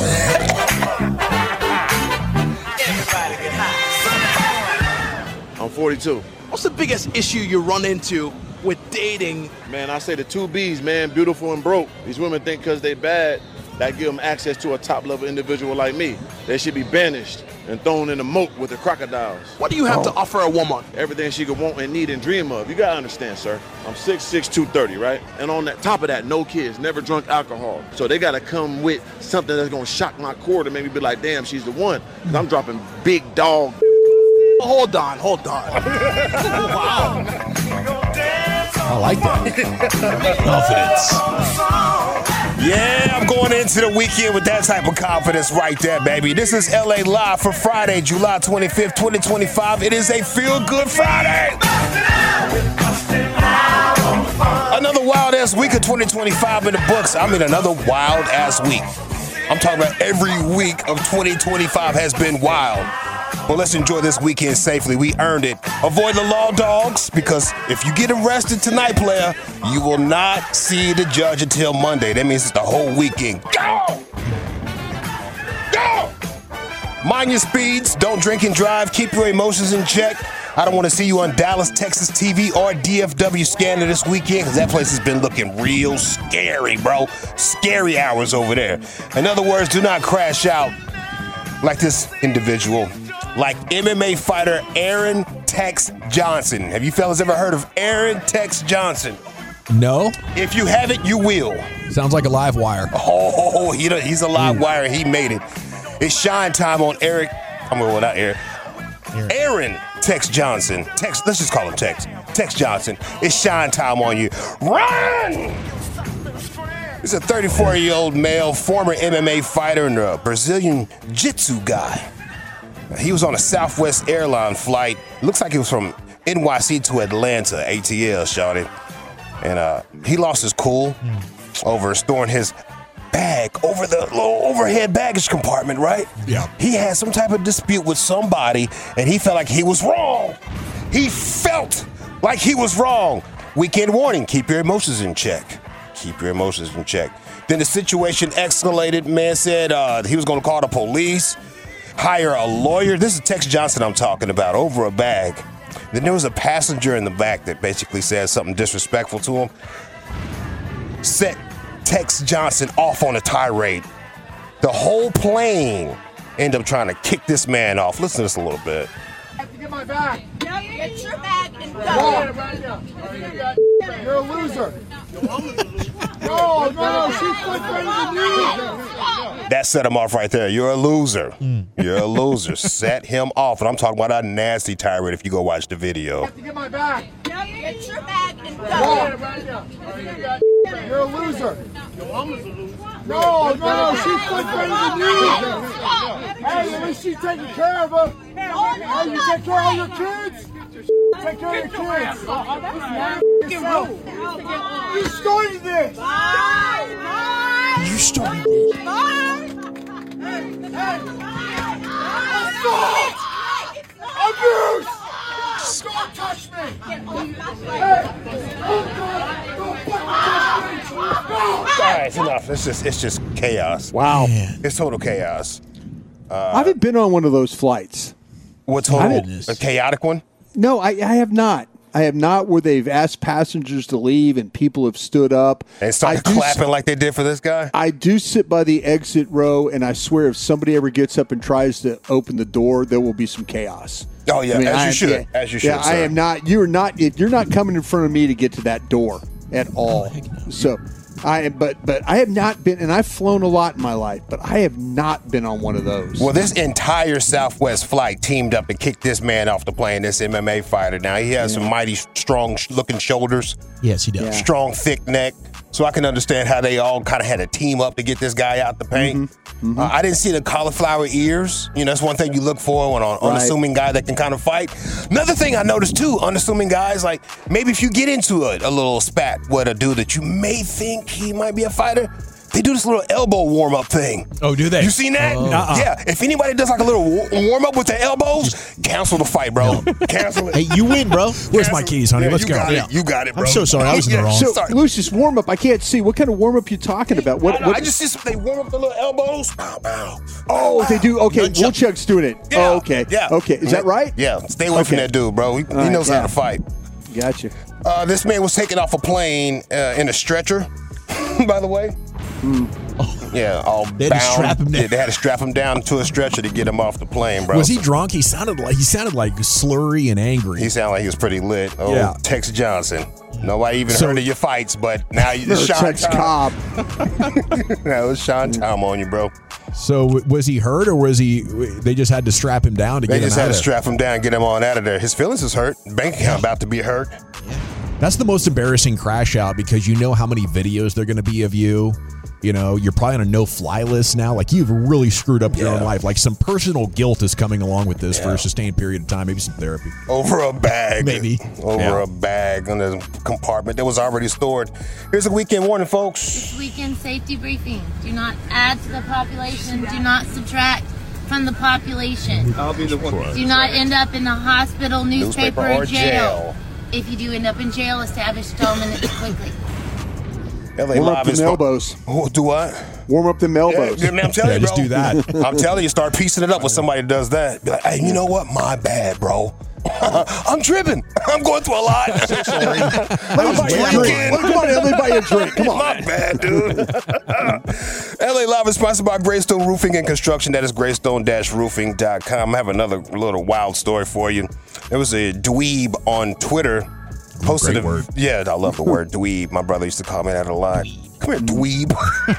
Everybody get high. I'm 42. What's the biggest issue you run into with dating? Man, I say the 2 B's, man, beautiful and broke. These women think because they bad, that give them access to a top-level individual like me. They should be banished and thrown in the moat with the crocodiles. What do you have to offer a woman? Everything she could want and need and dream of. You gotta understand, sir. I'm 6'6", 230, right? And on that top of that, no kids, never drunk alcohol. So they gotta come with something that's gonna shock my core to make me be like, damn, she's the one. Cause I'm dropping big dog. Hold on. Wow. I like that. Confidence. Yeah, I'm going into the weekend with that type of confidence right there, baby. This is LA Live for Friday, July 25th, 2025. It is a feel-good Friday. Another wild-ass week of 2025 in the books. I mean, another wild-ass week. I'm talking about every week of 2025 has been wild. Well, let's enjoy this weekend safely. We earned it. Avoid the law dogs, because if you get arrested tonight, player, you will not see the judge until Monday. That means it's the whole weekend. Go! Go! Mind your speeds. Don't drink and drive. Keep your emotions in check. I don't want to see you on Dallas, Texas TV or DFW Scanner this weekend, because that place has been looking real scary, bro. Scary hours over there. In other words, do not crash out like this individual. Like MMA fighter Aaron Tex Johnson. Have you fellas ever heard of Aaron Tex Johnson? No. If you haven't, you will. Sounds like a live wire. Oh, he's a live wire. He made it. It's shine time on Aaron Tex Johnson. Let's just call him Tex. Tex Johnson. It's shine time on you. Run! He's a 34-year-old male, former MMA fighter and a Brazilian jiu-jitsu guy. He was on a Southwest airline flight. Looks like it was from NYC to Atlanta, ATL, shawty. And he lost his cool over storing his bag over the little overhead baggage compartment, right? Yeah. He had some type of dispute with somebody, and he felt like he was wrong. He felt like he was wrong. Weekend warning, keep your emotions in check. Keep your emotions in check. Then the situation escalated. Man said he was going to call the police, hire a lawyer. This is Tex Johnson I'm talking about, over a bag. Then there was a passenger in the back that basically said something disrespectful to him. Set Tex Johnson off on a tirade. The whole plane ended up trying to kick this man off. Listen to this a little bit. I have to get my bag. No, get your bag and go. You're a loser. No, she's better than you. That set him off right there. You're a loser. You're a loser. Set him off. And I'm talking about a nasty tirade if you go watch the video. I have to get my bag. No, get your bag and go. You're a loser. No, she's better than you. Hey, at least she's taking care of her. Hey, you take care of your kids? Take care of your kids. You started this. You started this. Abuse! Don't touch me! All right, it's enough. It's just chaos. Wow. It's total chaos. I haven't been on one of those flights. What's total? A chaotic one? No, I have not. I have not, where they've asked passengers to leave and people have stood up. And started clapping like they did for this guy? I do sit by the exit row, and I swear if somebody ever gets up and tries to open the door, there will be some chaos. Oh, yeah, as you should. As you should, yeah, I am not. You're not. You're not coming in front of me to get to that door at all. So But I have not been, and I've flown a lot in my life, but I have not been on one of those. Well, this entire Southwest flight teamed up and kicked this man off the plane, this MMA fighter. Now, he has some mighty strong-looking shoulders. Yes, he does. Yeah. Strong, thick neck. So I can understand how they all kind of had a team up to get this guy out the paint. I didn't see the cauliflower ears. You know, that's one thing you look for when an unassuming guy that can kind of fight. Another thing I noticed, too, unassuming guys, like maybe if you get into a little spat with a dude that you may think he might be a fighter, they do this little elbow warm-up thing. Oh, do they? You seen that? Yeah. If anybody does like a little warm-up with their elbows, cancel the fight, bro. Cancel it. Hey, you win, bro. Where's my keys, honey? Let's you go. Got it. You got it, bro. I'm so sorry. I was in the wrong. So, Lucius, warm-up, I can't see. What kind of warm-up you talking about? I just see they warm up the little elbows. Oh, they do? Okay, Woolchuk's doing it. Yeah. Oh, okay. Yeah. Okay, is that right? Yeah. Stay away from that dude, bro. He knows how to fight. Gotcha. This man was taken off a plane in a stretcher, by the way. Yeah, all They had to strap him down. Yeah, they had to strap him down to a stretcher to get him off the plane, bro. Was he drunk? He sounded like slurry and angry. He sounded like he was pretty lit. Oh, Yeah. Tex Johnson. Nobody even heard of your fights, but now you No, Tex Cobb. That was Sean Tom on you, bro. So was he hurt, or was he? They just had to strap him down to They get him just out had to of there? strap him down and get him on out of there. His feelings is hurt. Bank account about to be hurt. That's the most embarrassing crash out because you know how many videos they're going to be of you. You know, you're probably on a no-fly list now. Like, you've really screwed up your own life. Like, some personal guilt is coming along with this for a sustained period of time. Maybe some therapy. Over a bag. Maybe. Over a bag in a compartment that was already stored. Here's a weekend warning, folks. This weekend safety briefing. Do not add to the population. Do not subtract from the population. I'll be the one. Do not end up in the hospital, newspaper, or or jail. If you do end up in jail, establish 12 minutes quickly. LA Warm Live up the is elbows. Oh, do what? Warm up the elbows. Yeah, man, I'm telling you, just bro. do that. I'm telling you, start piecing it up when somebody does that. Be like, hey, you know what? My bad, bro. I'm tripping. I'm going through a lot. Let me buy you a drink. Come on, let me buy you a drink. Come on. My bad, dude. LA Live is sponsored by Greystone Roofing and Construction. That is greystone-roofing.com. I have another little wild story for you. There was a dweeb on Twitter. Posted Great word. Yeah, I love the word dweeb. My brother used to call me that a lot. Come here, dweeb.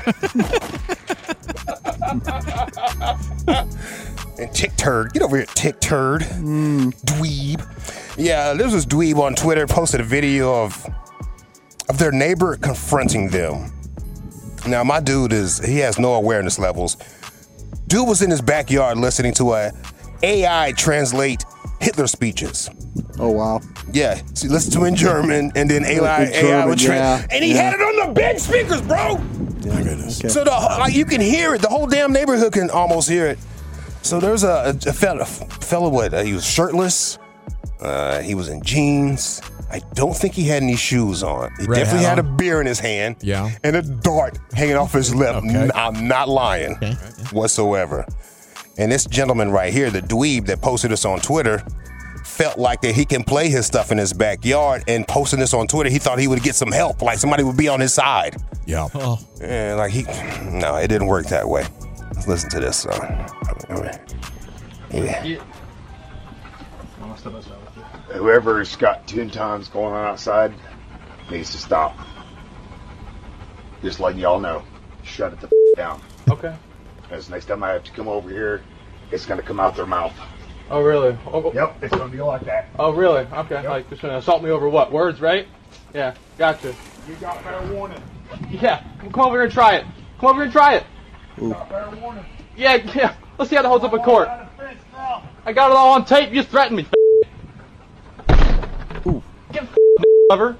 And tick turd. Get over here, tick turd. Dweeb. Yeah, there was this dweeb on Twitter posted a video of their neighbor confronting them. Now, my dude he has no awareness levels. Dude was in his backyard listening to a AI translate Hitler speeches. Oh, wow. Yeah, so listen to him in German, and then AI would translate. And he had it on the big speakers, bro. My goodness. Okay. So you can hear it. The whole damn neighborhood can almost hear it. So there's a fellow, he was shirtless. He was in jeans. I don't think he had any shoes on. He Red definitely hat had a on. beer in his hand. Yeah. And a dart hanging off his lip. Okay. I'm not lying whatsoever. And this gentleman right here, the dweeb that posted this on Twitter, felt like that he can play his stuff in his backyard, and posting this on Twitter, he thought he would get some help, like somebody would be on his side. Yeah. Oh. And no, it didn't work that way. Let's listen to this. Yeah. Whoever's got 10 tons going on outside needs to stop. Just letting y'all know. Shut it the down. Okay. Because next time I have to come over here, it's going to come out their mouth. Oh, really? Oh, Yep, it's going to be like that. oh really? Okay. Yep. Like, just gonna assault me over what? Words, right? Yeah, gotcha. You got fair warning. Yeah, come over here and try it. Come over here and try it. You got fair warning. Yeah. Let's see how that holds up in court. I got it all on tape. You just threatened me. Get cover.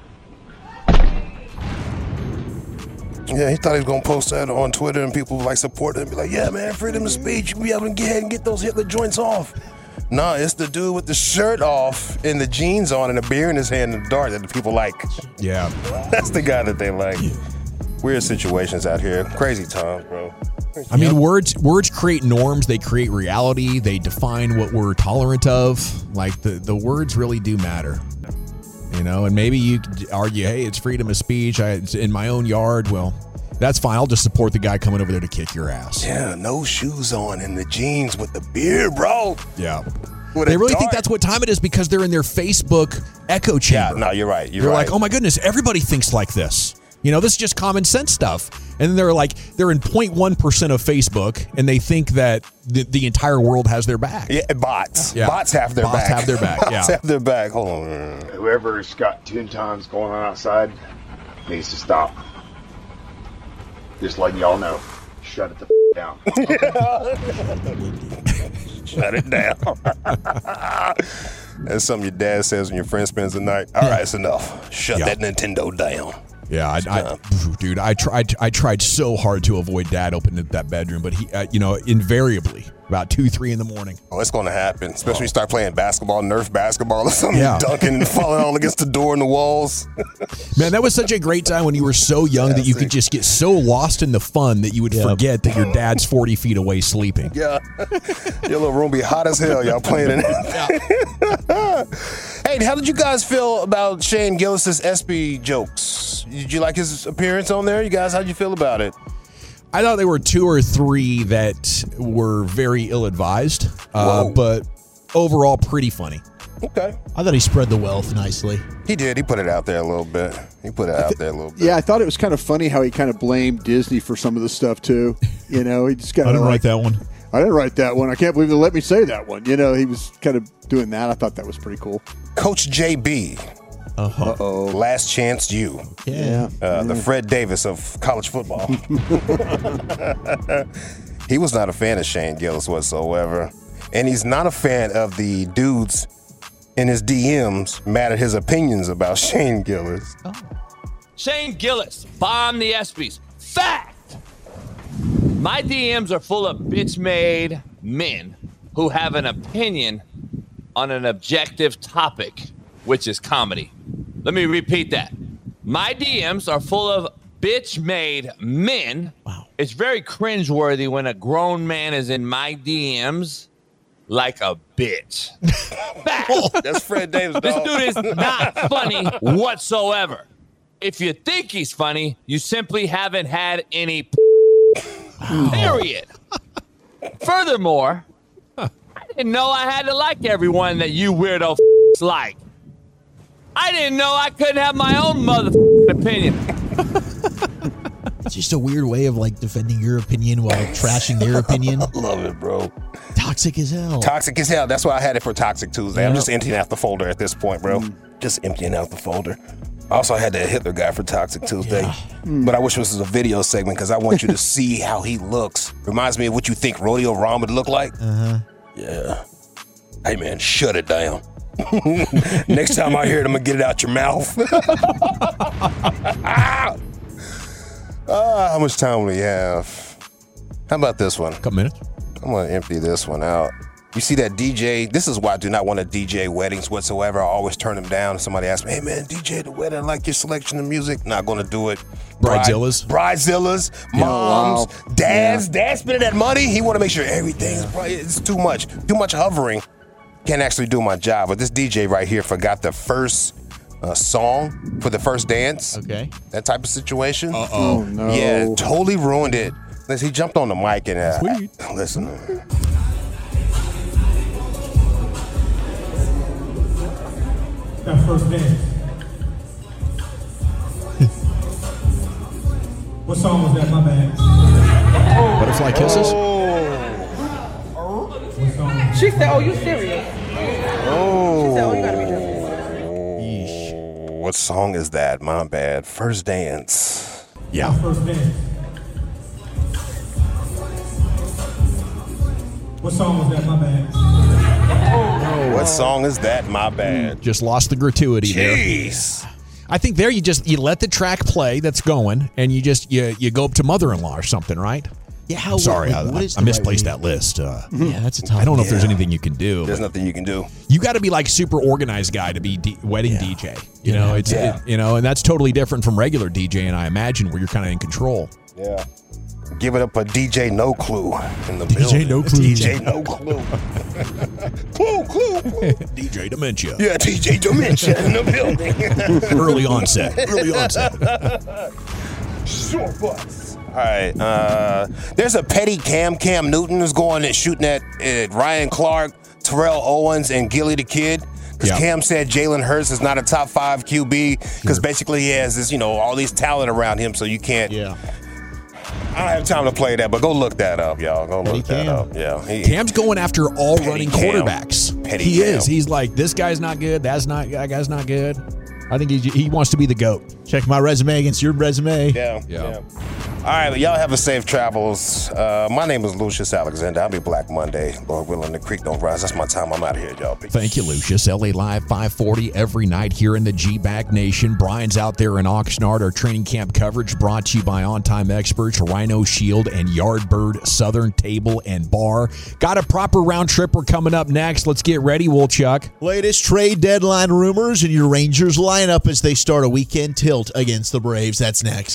Yeah, he thought he was going to post that on Twitter and people would like support it and be like, yeah, man, freedom of speech. You be able to get ahead and get those Hitler joints off. Nah, it's the dude with the shirt off and the jeans on and a beer in his hand and a dart that the people like. Yeah. That's the guy that they like. Weird situations out here. Crazy times, bro. I mean, words create norms. They create reality. They define what we're tolerant of. Like, the words really do matter. You know, and maybe you could argue, hey, it's freedom of speech. It's in my own yard. Well, that's fine. I'll just support the guy coming over there to kick your ass. Yeah, no shoes on and the jeans with the beard, bro. Yeah. With They a really dart. think that's what time it is because they're in their Facebook echo chamber. Yeah, no, you're right. They're right. like, oh my goodness, everybody thinks like this. This is just common sense stuff. And then they're in 0.1% of Facebook, and they think that the entire world has their back. Yeah, bots. Yeah. Bots have their back. Bots have their back, Bots have their back. Hold on. Whoever's got 10 times going on outside needs to stop. Just letting y'all know. Shut it the down. Shut it down. That's something your dad says when your friend spends the night. All right, it's enough. Shut that Nintendo down. Yeah, I tried so hard to avoid Dad opening up that bedroom, but he, invariably about 2-3 in the morning. Oh, it's going to happen, especially when you start playing basketball, Nerf basketball or something, dunking and falling all against the door and the walls. Man, that was such a great time when you were so young that you could just get so lost in the fun that you would forget that your dad's 40 feet away sleeping. Yeah, your little room be hot as hell. Y'all playing in it. Hey, how did you guys feel about Shane Gillis's SB jokes? Did you like his appearance on there? You guys, how'd you feel about it? I thought there were 2 or 3 that were very ill-advised, but overall pretty funny. Okay. I thought he spread the wealth nicely. He did. He put it out there a little bit. Yeah, I thought it was kind of funny how he kind of blamed Disney for some of the stuff, too. He just kind of I didn't write that one. I didn't write that one. I can't believe they let me say that one. He was kind of doing that. I thought that was pretty cool. Coach JB. Uh-oh. Last Chance U. Yeah. The Fred Davis of college football. He was not a fan of Shane Gillis whatsoever. And he's not a fan of the dudes in his DMs mad at his opinions about Shane Gillis. Oh. Shane Gillis bombed the ESPYs. Fact! My DMs are full of bitch-made men who have an opinion on an objective topic, which is comedy. Let me repeat that. My DMs are full of bitch-made men. Wow. It's very cringeworthy when a grown man is in my DMs like a bitch. That's Fred Davis, This dog. dude is not funny whatsoever. If you think he's funny, you simply haven't had any period. Furthermore, I didn't know I had to like everyone that you weirdo like. I didn't know I couldn't have my own motherfucking opinion. It's just a weird way of defending your opinion while trashing their opinion. I love it, bro. Toxic as hell. Toxic as hell. That's why I had it for Toxic Tuesday. I'm just emptying out the folder at this point, bro. Just emptying out the folder. I also had that Hitler guy for Toxic Tuesday. But I wish this was a video segment because I want you to see how he looks. Reminds me of what you think Rodeo Ron would look like. Uh-huh. Yeah. Hey, man, shut it down. Next time I hear it, I'm going to get it out your mouth. How much time do we have? How about this one? Couple minutes. I'm going to empty this one out. You see that DJ? This is why I do not want to DJ weddings whatsoever. I always turn them down. Somebody asks me, hey, man, DJ the wedding, I like your selection of music. Not going to do it. Bridezillas, moms, dads. Dad's spending that money. He want to make sure everything's right. It's too much. Too much hovering. Can't actually do my job. But this DJ right here forgot the first song for the first dance. Okay. That type of situation. Oh, no. Yeah, totally ruined it. He jumped on the mic and listen. That first dance. What song was that? My bad. Butterfly Kisses? She said, oh, you serious? She said, oh, you gotta be joking. What song is that? My bad. First dance. Yeah. First dance. What song was that? My bad. What song is that? My bad. Just lost the gratuity Jeez. there. I think there you let the track play that's going, and you go up to mother-in-law or something, right? Yeah, I'm sorry, I misplaced that list. Yeah, that's a tough. I don't know if there's anything you can do. There's nothing you can do. You got to be like super organized guy to be wedding DJ. And that's totally different from regular DJing. I imagine where you're kind of in control. Yeah. Give it up for DJ No Clue in the DJ building. No Clue. DJ No Clue. Clue. DJ Dementia. Yeah, DJ Dementia in the building. Early onset. Short butts. All right. There's a petty Cam Newton is going and shooting at Ryan Clark, Terrell Owens, and Gilly the Kid. Because Cam said Jalen Hurts is not a top 5 QB because basically he has this, all these talent around him, so you can't. Yeah. I don't have time to play that, but go look that up, y'all. Go look that up. Yeah. Cam's going after all running quarterbacks. He is. He's like, this guy's not good. That guy's not good. I think he wants to be the GOAT. Check my resume against your resume. Yeah. All right, well, y'all have a safe travels. My name is Lucius Alexander. I'll be Black Monday. Lord willing, the creek don't rise. That's my time. I'm out of here, y'all. Peace. Thank you, Lucius. LA Live 540 every night here in the G-Bag Nation. Brian's out there in Oxnard. Our training camp coverage brought to you by On Time Experts, Rhino Shield, and Yardbird Southern Table and Bar. Got a proper round tripper coming up next. Let's get ready, Woolchuck. Latest trade deadline rumors and your Rangers lineup as they start a weekend tilt against the Braves. That's next.